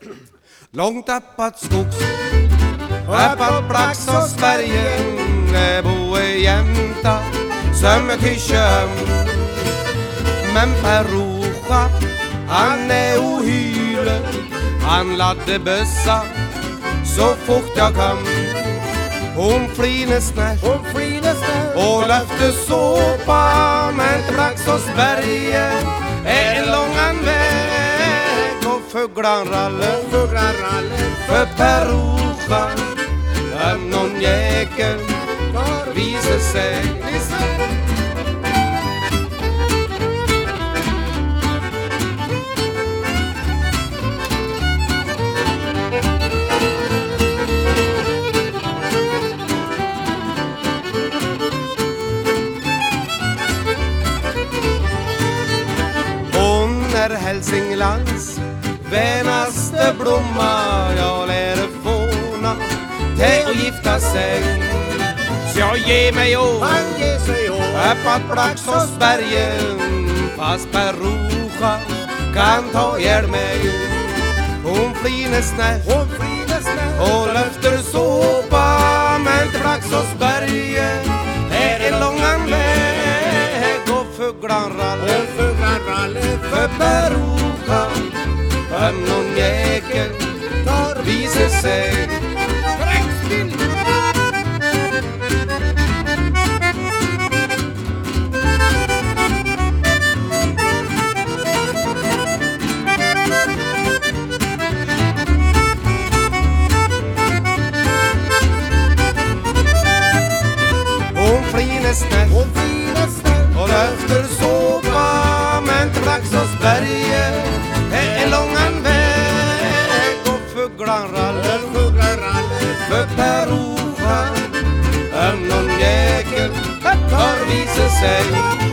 Långt uppåt skogs, uppåt Braxåsbergen, bo i jämta som ett hyschöm. Men Perucha, han är ohyre, han ladde bössa så fort jag kom. Hon flines nätt och löfte såpa, men till Braxåsbergen är en långan väg. Och fuglan raller för Perucha, om någon jäkel visar sig. Hälsinglands vänaste blomma, jag lär fåna till att gifta sig. Så jag ger mig åt uppåt Braxåsbergen, fast Perucha kan ta ihjäl mig. Hon flines nätt och löfter såpa, men till Braxåsbergen är en långan väg. Och fuglan raller för Perucha, om någon jäkel visar sig. Hon flines nätt och löfter såpa, men till Braxåsbergen är en långan väg. Och fuglan raller för Perucha, om någon jäkel har visat sig.